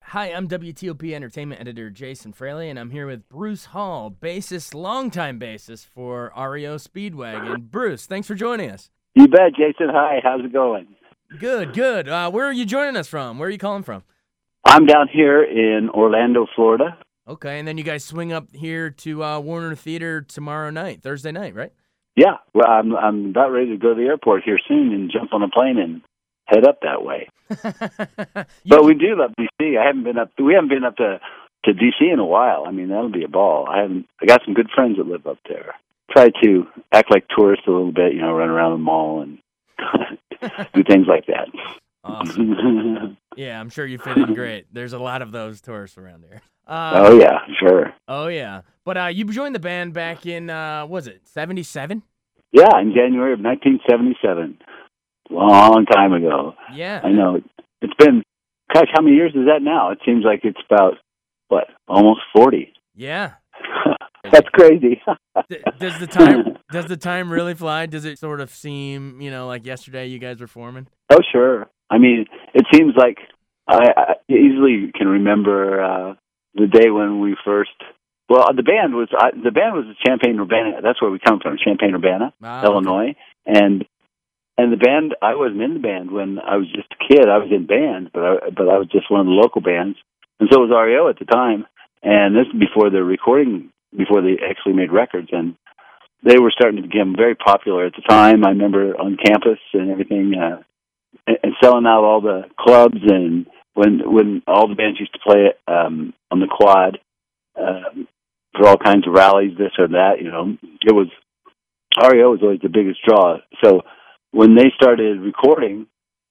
Hi, I'm WTOP Entertainment Editor Jason Fraley, and I'm here with Bruce Hall, bassist, longtime bassist for REO Speedwagon. Bruce, thanks for joining us. You bet, Jason. Hi, how's it going? Good. Where are you joining us from? Where are you calling from? I'm down here in Orlando, Florida. Okay, and then you guys swing up here to Warner Theater tomorrow night, Thursday night, right? Yeah, well, I'm about ready to go to the airport here soon and jump on a plane and head up that way. But we do love DC. We haven't been up to DC in a while. I mean, that'll be a ball. I got some good friends that live up there. Try to act like tourists a little bit, run around the mall and do things like that. Awesome. Yeah, I'm sure you fit in great. There's a lot of those tourists around here. Oh, yeah, sure. Oh, yeah. But you joined the band back in, was it 77? Yeah, in January of 1977. Long time ago. Yeah. I know. It's been, gosh, how many years is that now? It seems like it's about, almost 40. Yeah. That's crazy. Does the time really fly? Does it sort of seem, like yesterday you guys were forming? Oh, sure. I mean, it seems like I easily can remember the day when we first. Well, the band was Champaign-Urbana. That's where we come from, Champaign-Urbana, Illinois, and the band. I wasn't in the band when I was just a kid. I was in band, but I was just one of the local bands, and so was REO at the time. And this is before they actually made records, and they were starting to become very popular at the time. I remember on campus and everything, and selling out all the clubs, and when all the bands used to play on the quad for all kinds of rallies, this or that. It was REO was always the biggest draw. So when they started recording,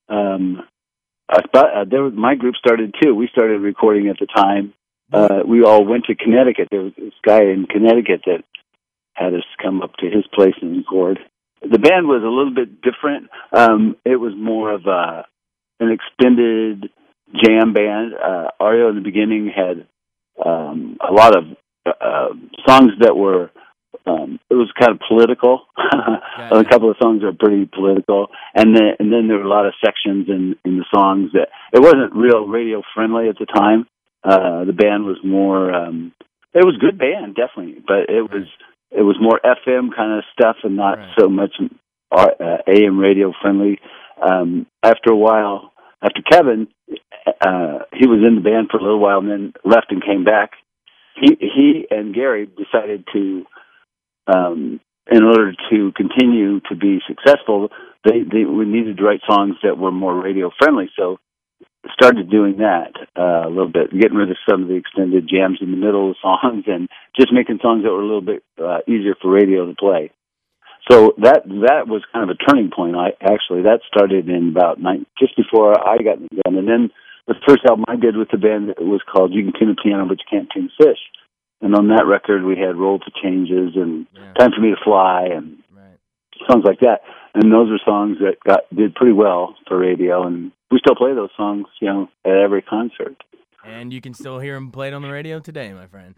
my group started too. We started recording at the time. We all went to Connecticut. There was this guy in Connecticut that had us come up to his place and record. The band was a little bit different. It was more of an extended jam band. REO in the beginning had a lot of songs that were, it was kind of political. A couple of songs are pretty political. And then there were a lot of sections in the songs that, it wasn't real radio friendly at the time. The band was more, it was a good band, definitely, but it was more FM kind of stuff and not so much AM radio friendly. After a while, after Kevin, he was in the band for a little while and then left and came back. He and Gary decided to, in order to continue to be successful, we needed to write songs that were more radio friendly. So started doing that a little bit, getting rid of some of the extended jams in the middle of songs and just making songs that were a little bit easier for radio to play. So that was kind of a turning point. That started in about just before I got in the band. And then the first album I did with the band was called You Can Tune a Piano, But You Can't Tune a Fish. And on that record, we had Roll to Changes and Time for Me to Fly and songs like that. And those are songs that did pretty well for radio. And we still play those songs, at every concert. And you can still hear them played on the radio today, my friend.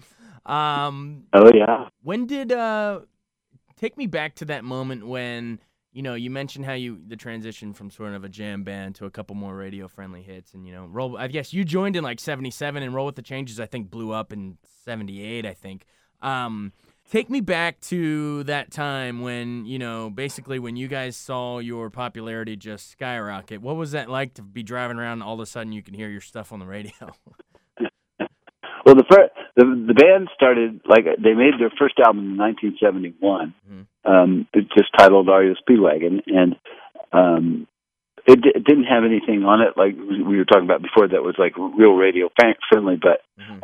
Oh, yeah. When did, take me back to that moment when, you mentioned how the transition from sort of a jam band to a couple more radio-friendly hits. And, I guess you joined in, 77, and Roll with the Changes, I think, blew up in 78, I think. Take me back to that time when, basically when you guys saw your popularity just skyrocket. What was that like to be driving around and all of a sudden you can hear your stuff on the radio? Well, the band started, they made their first album in 1971. It's just titled REO Speedwagon, and it didn't have anything on it like we were talking about before that was real radio friendly, but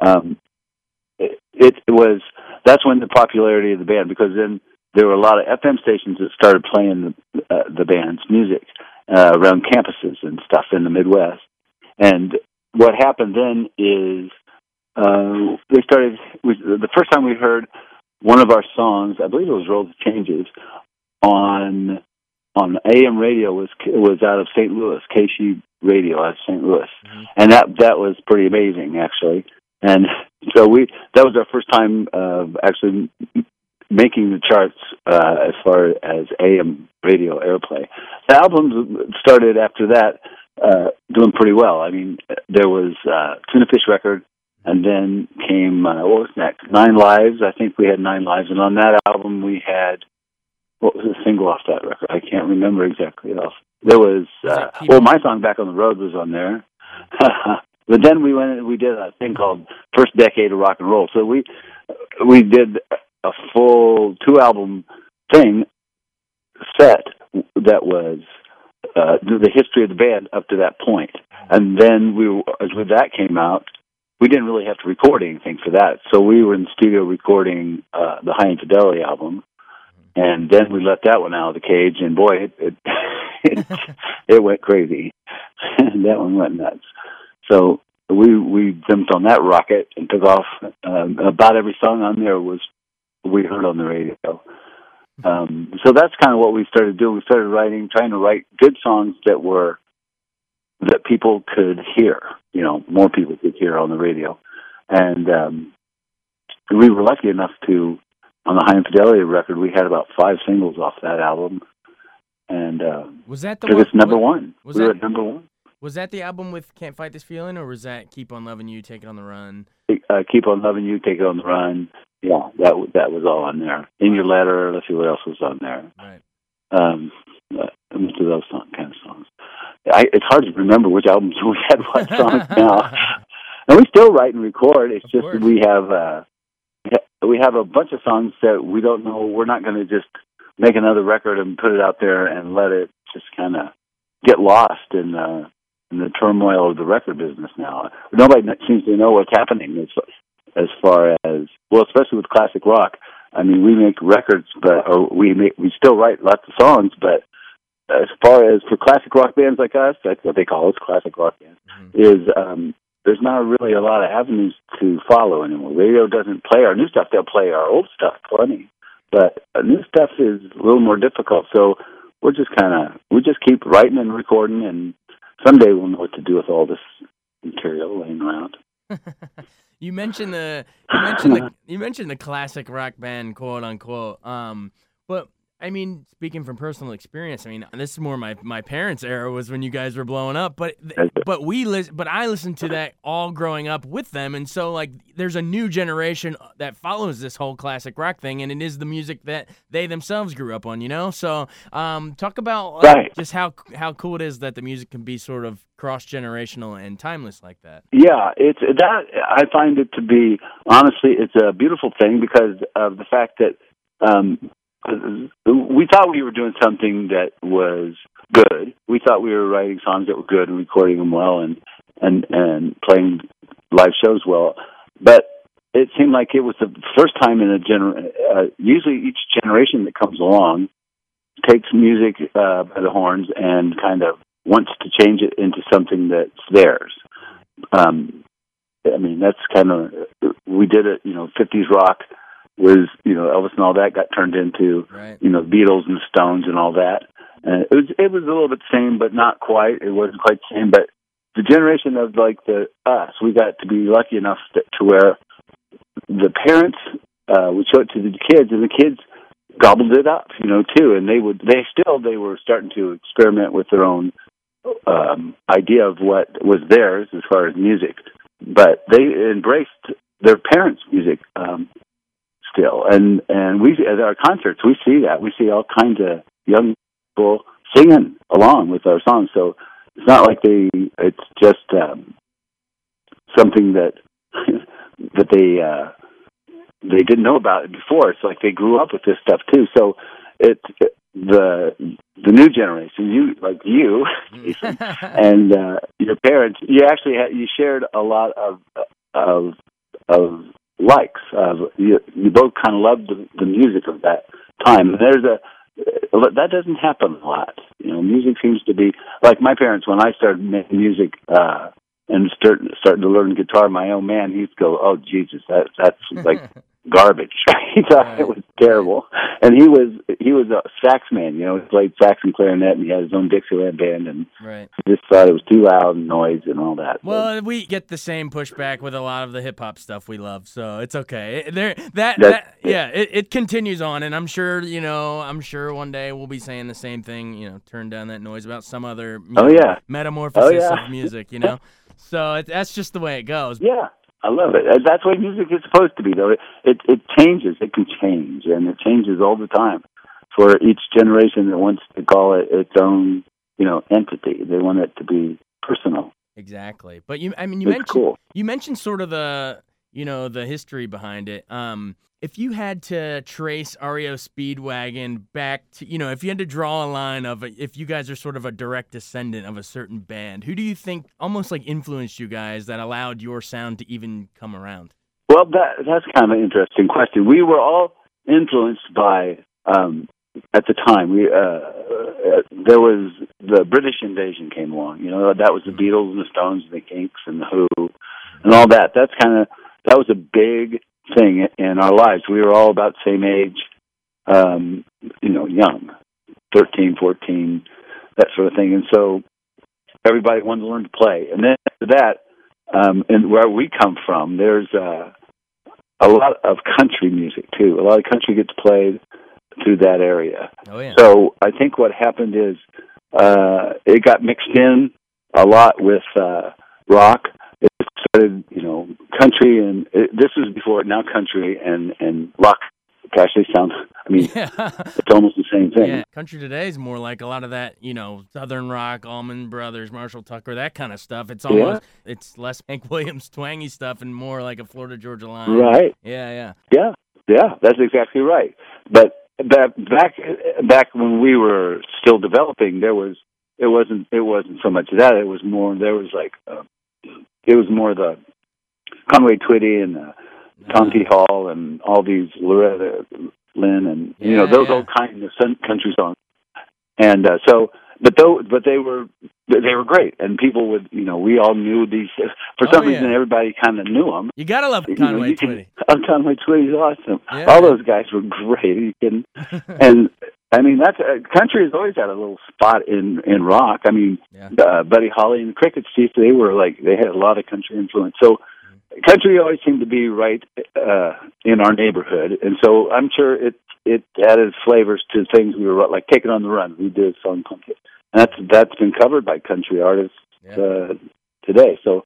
it was, that's when the popularity of the band, because then there were a lot of FM stations that started playing the band's music around campuses and stuff in the Midwest. And what happened then is the first time we heard one of our songs, I believe it was Roll the Changes, on AM radio was out of St. Louis, KC Radio out of St. Louis. And that was pretty amazing, actually. And so that was our first time actually making the charts as far as AM radio airplay. The albums started after that doing pretty well. I mean, there was Tuna Fish record, and then came, what was next? 9 Lives. I think we had 9 Lives. And on that album, we had, what was the single off that record? I can't remember exactly. There was, my song Back on the Road was on there. But then we went and we did a thing called First Decade of Rock and Roll. So we did a full 2-album thing set that was the history of the band up to that point. And then as that came out, we didn't really have to record anything for that. So we were in the studio recording the High Infidelity album. And then we let that one out of the cage, and boy, it went crazy. That one went nuts. So we jumped on that rocket and took off. About every song on there we heard on the radio. So that's kind of what we started doing. We started trying to write good songs that people could hear. More people could hear on the radio, and we were lucky enough to. On the High Infidelity record, we had about 5 singles off that album, and was that the one? It's number one. We were at number one. Was that the album with "Can't Fight This Feeling," or was that "Keep on Loving You, Take It on the Run"? "Keep on Loving You, Take It on the Run." Yeah, that was all on there. "In Your Letter." Let's see what else was on there. Right. Most of those kind of songs. It's hard to remember which albums we had what songs now. And we still write and record. It's just that we have a bunch of songs that we don't know. We're not going to just make another record and put it out there and let it just kind of get lost in the turmoil of the record business now. Nobody seems to know what's happening as far as, well, especially with classic rock. I mean, we make records, we still write lots of songs, but as far as for classic rock bands like us, that's what they call us, classic rock bands, there's not really a lot of avenues to follow anymore. Radio doesn't play our new stuff. They'll play our old stuff plenty. But new stuff is a little more difficult. So we just keep writing and recording, and someday we'll know what to do with all this material laying around. You mentioned the classic rock band, quote unquote. But I mean, speaking from personal experience, I mean, this is more my parents' era was when you guys were blowing up. But I listened to that all growing up with them, and so like there's a new generation that follows this whole classic rock thing, and it is the music that they themselves grew up on, So talk about just how cool it is that the music can be sort of cross-generational and timeless like that. Yeah, it's that I find it to be, honestly, it's a beautiful thing because of the fact that. We thought we were doing something that was good. We thought we were writing songs that were good and recording them well and playing live shows well. But it seemed like it was the first time in usually each generation that comes along takes music by the horns and kind of wants to change it into something that's theirs. I mean, that's kind of, we did it, 50s rock was, Elvis and all that got turned into, Beatles and Stones and all that. And it was a little bit the same, but not quite. It wasn't quite the same. But the generation of us, we got to be lucky enough to where the parents would show it to the kids, and the kids gobbled it up, too. And they were starting to experiment with their own idea of what was theirs as far as music. But they embraced their parents' music. Still, and we at our concerts we see that we see all kinds of young people singing along with our songs. So it's not like it's just something that they didn't know about it before. It's like they grew up with this stuff too. So it's the new generation, you and your parents. You actually you shared a lot of likes. You both kind of loved the music of that time. And that doesn't happen a lot. Music seems to be like my parents. When I started making music and started to learn guitar, my own man, he'd go, "Oh Jesus, that's like garbage. He thought it was terrible, and he was a sax man. You know, he played sax and clarinet, and he had his own Dixieland band, and he just thought it was too loud and noise and all that. Well, we get the same pushback with a lot of the hip hop stuff we love, so it's okay. It continues on, and I'm sure one day we'll be saying the same thing. You know, turn down that noise about some other metamorphosis of music. You know, so that's just the way it goes. Yeah. I love it. That's what music is supposed to be, though. It changes. It can change, and it changes all the time. For each generation that wants to call it its own, entity, they want it to be personal. Exactly. But you mentioned sort of the history behind it. If you had to trace REO Speedwagon back to, if you had to draw a line of if you guys are sort of a direct descendant of a certain band, who do you think almost like influenced you guys that allowed your sound to even come around? Well, that's kind of an interesting question. We were all influenced by, at the time, there was the British invasion came along. That was the Beatles and the Stones and the Kinks and the Who and all that. That was a big thing in our lives. We were all about the same age, young, 13, 14, that sort of thing. And so everybody wanted to learn to play. And then after that, and where we come from, there's a lot of country music, too. A lot of country gets played through that area. Oh, yeah. So I think what happened is it got mixed in a lot with rock. It started, country, and this was before now country and rock. Gosh, they sound, it's almost the same thing. Yeah, country today is more like a lot of that, Southern rock, Allman Brothers, Marshall Tucker, that kind of stuff. It's almost, it's less Hank Williams twangy stuff and more like a Florida Georgia Line. Right. Yeah, that's exactly right. But back when we were still developing, it wasn't so much that. It was more, it was more the Conway Twitty and Tom T. Hall and all these Loretta Lynn and those old kind of country songs. And but they were great, and people would we all knew these for some reason. Everybody kind of knew them. You gotta love Conway Twitty. Conway Twitty's awesome. Yeah. All those guys were great. Are you kidding? And that's country has always had a little spot in rock. Buddy Holly and the Crickets, they had a lot of country influence. So country always seemed to be right in our neighborhood, and so I'm sure it added flavors to things we were like Take It on the Run. We did a song called it, and that's been covered by country artists today. So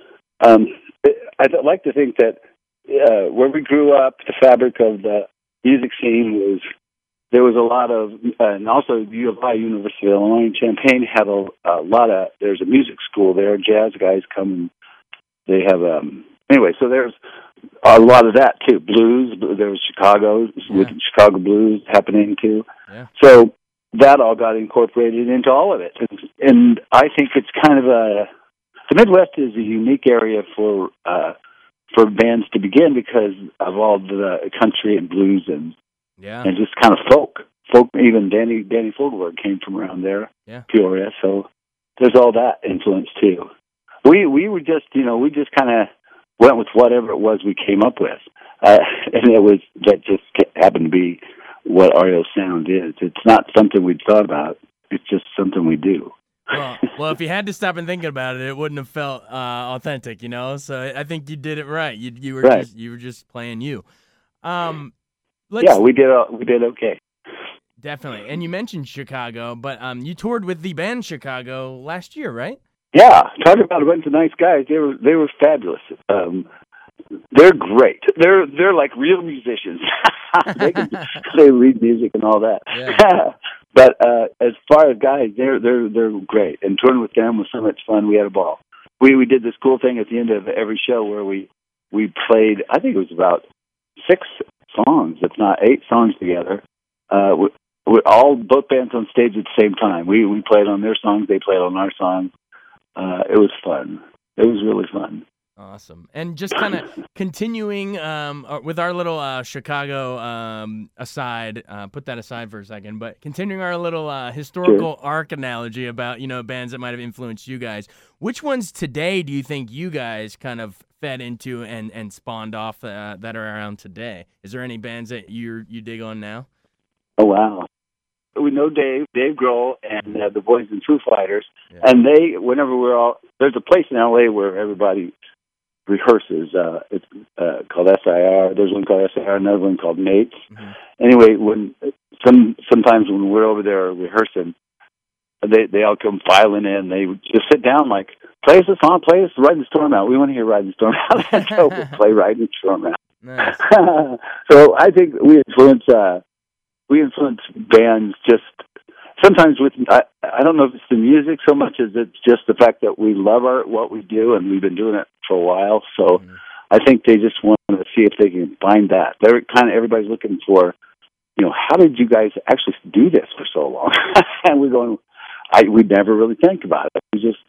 I'd like to think that where we grew up, the fabric of the music scene there was a lot of, and also U of I, University of Illinois in Champaign, had a lot of. There's a music school there. Jazz guys come and they have anyway. So there's a lot of that too. Blues. There was Chicago with Chicago blues happening too. Yeah. So that all got incorporated into all of it, and I think it's kind of the Midwest is a unique area for bands to begin because of all the country and blues and just kind of folk. Even Danny Fogelberg came from around there, Peoria. So there's all that influence too. We were just we just kind of went with whatever it was we came up with, and that just happened to be what REO sound is. It's not something we'd thought about. It's just something we do. Well, if you had to stop and think about it, it wouldn't have felt authentic, So I think you did it right. You were right. You were just playing you. We did okay. Definitely. And you mentioned Chicago, but you toured with the band Chicago last year, right? Yeah, talk about a bunch of nice guys. They were fabulous. They're great. They're like real musicians. They read music and all that. Yeah. But as far as guys, they're great. And touring with them was so much fun. We had a ball. We did this cool thing at the end of every show where we played. I think it was about 6 songs, if not 8 songs together. We're both bands on stage at the same time. We played on their songs. They played on our songs. It was fun. It was really fun. Awesome. And just kind of continuing with our little Chicago aside, put that aside for a second, but continuing our little historical arc analogy about, bands that might have influenced you guys. Which ones today do you think you guys kind of fed into and spawned off that are around today? Is there any bands that you dig on now? Oh, wow. We know Dave Grohl, and the boys in Foo Fighters. Yeah. And whenever there's a place in L.A. where everybody rehearses. It's called SIR. There's one called SIR, another one called Mates. Mm-hmm. Anyway, sometimes when we're over there rehearsing, they all come filing in. They just sit down like, play us a song, play us Riding the Storm Out. We want to hear Riding the Storm Out. So we'll play Riding the Storm Out. Nice. So I think we influence bands just sometimes with, I don't know if it's the music so much as it's just the fact that we love what we do, and we've been doing it for a while. So I think they just want to see if they can find that. They're everybody's looking for, how did you guys actually do this for so long? And we're going, we never really think about it. We just,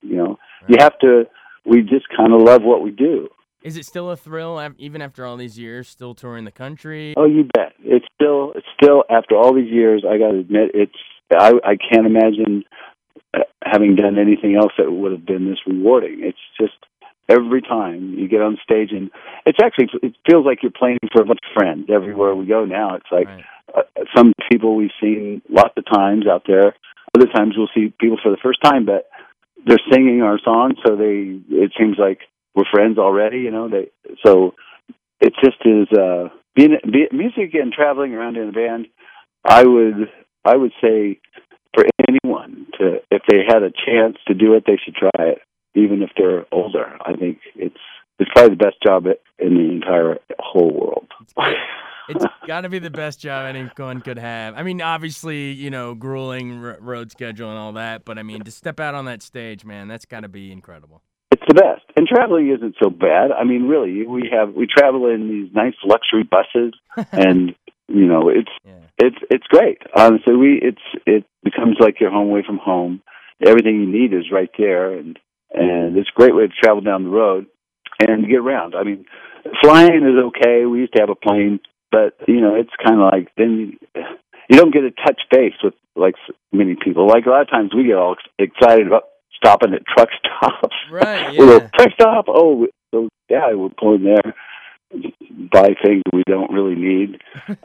we just kind of love what we do. Is it still a thrill, even after all these years, still touring the country? Oh, you bet. It's still after all these years, I got to admit, I can't imagine having done anything else that would have been this rewarding. It's just every time you get on stage, and it feels like you're playing for a bunch of friends everywhere we go now. It's like some people we've seen lots of times out there. Other times we'll see people for the first time, but they're singing our songs, so it seems like we're friends already. So it just is being music and traveling around in a band. I would say for anyone if they had a chance to do it, they should try it, even if they're older. I think it's probably the best job in the entire whole world. It's got to be the best job anyone could have. I mean, obviously, grueling road schedule and all that, but I mean, to step out on that stage, man, that's got to be incredible. It's the best. And traveling isn't so bad. I mean, really, we travel in these nice luxury buses, and it's great. Honestly, it becomes like you're home away from home. Everything you need is right there, and it's a great way to travel down the road and to get around. I mean, flying is okay. We used to have a plane, but it's kind of like then you don't get to touch base with like many people. Like a lot of times we get all excited about stopping at truck stops. Right, yeah. We'll go, truck stop. Oh, so yeah, we'll pull in there, buy things we don't really need.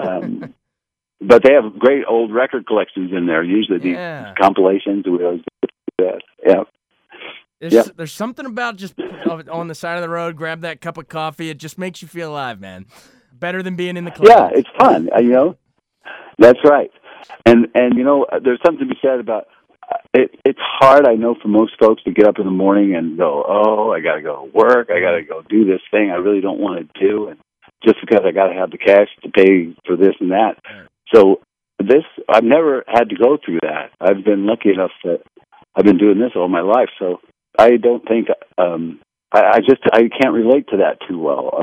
But they have great old record collections in there. Usually these compilations. We always do that. Yeah. There's something about just on the side of the road, grab that cup of coffee. It just makes you feel alive, man. Better than being in the club. Yeah, it's fun. That's right. And there's something to be said about it. It's hard, I know, for most folks to get up in the morning and go, oh, I got to go to work. I got to go do this thing I really don't want to do, and just because I got to have the cash to pay for this and that. Right. So I've never had to go through that. I've been lucky enough that I've been doing this all my life. So I don't think I can't relate to that too well.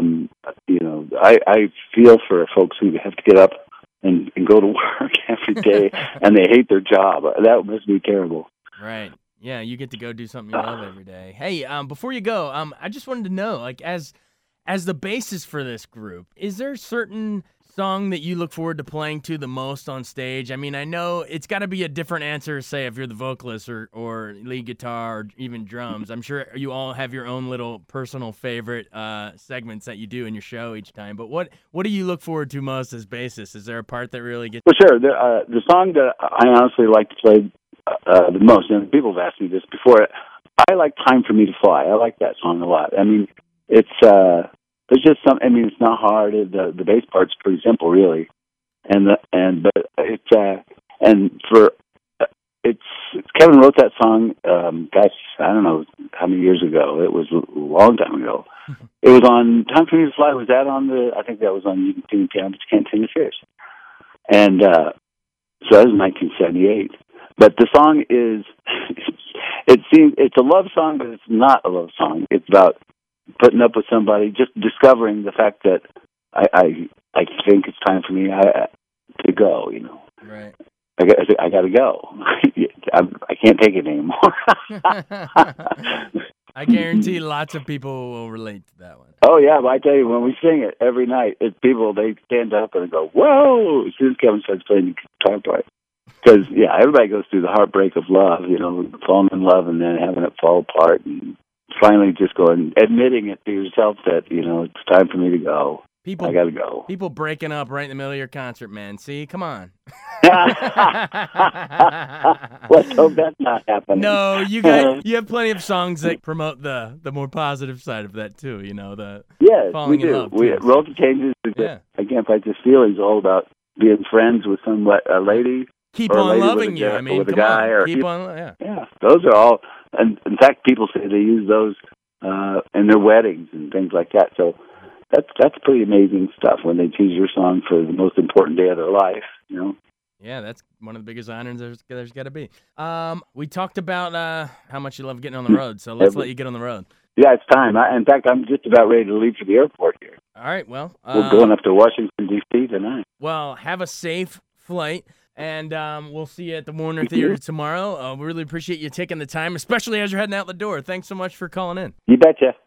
I feel for folks who have to get up and go to work every day and they hate their job. That must be terrible. Right. Yeah, you get to go do something you love every day. Hey, before you go, I just wanted to know, like, as the bassist for this group, is there a certain song that you look forward to playing to the most on stage? I mean, I know it's got to be a different answer, say, if you're the vocalist or lead guitar or even drums. I'm sure you all have your own little personal favorite segments that you do in your show each time. But what do you look forward to most as bassist? Is there a part that really gets... For sure. The song that I honestly like to play the most, and people have asked me this before, I like Time for Me to Fly. I like that song a lot. I mean, it's... There's just some. I mean, it's not hard. The bass part's pretty simple, really, but Kevin wrote that song. Gosh, I don't know how many years ago. It was a long time ago. It was on Time for Me to Fly. Was that on I think that was on You Can Sing the Piano, but You Can't Sing the Fish. And so that was 1978. But the song is. It's a love song, but it's not a love song. It's about putting up with somebody, just discovering the fact that I think it's time for me to go. Right. I got to go. I can't take it anymore. I guarantee lots of people will relate to that one. Oh, yeah, but I tell you, when we sing it every night, it's people, they stand up and go, whoa, as soon as Kevin starts playing the guitar part. Because, yeah, everybody goes through the heartbreak of love, falling in love and then having it fall apart and finally just going, admitting it to yourself that, it's time for me to go. I got to go. People breaking up right in the middle of your concert, man. See, come on. Let's hope that's not happening. No, you have plenty of songs that promote the more positive side of that too. The falling in love. We Road to Changes. I Can't Fight This Feeling is all about being friends with a lady. Keep on loving you. I mean, with a guy, on. Keep on. Yeah. Yeah, those are all. And in fact, people say they use those in their weddings and things like that. So. That's pretty amazing stuff when they choose your song for the most important day of their life, Yeah, that's one of the biggest honors there's got to be. We talked about how much you love getting on the road, so let's let you get on the road. Yeah, it's time. In fact, I'm just about ready to leave for the airport here. All right, well. We're going up to Washington, D.C. tonight. Well, have a safe flight, and we'll see you at the Warner Theater tomorrow. We really appreciate you taking the time, especially as you're heading out the door. Thanks so much for calling in. You betcha.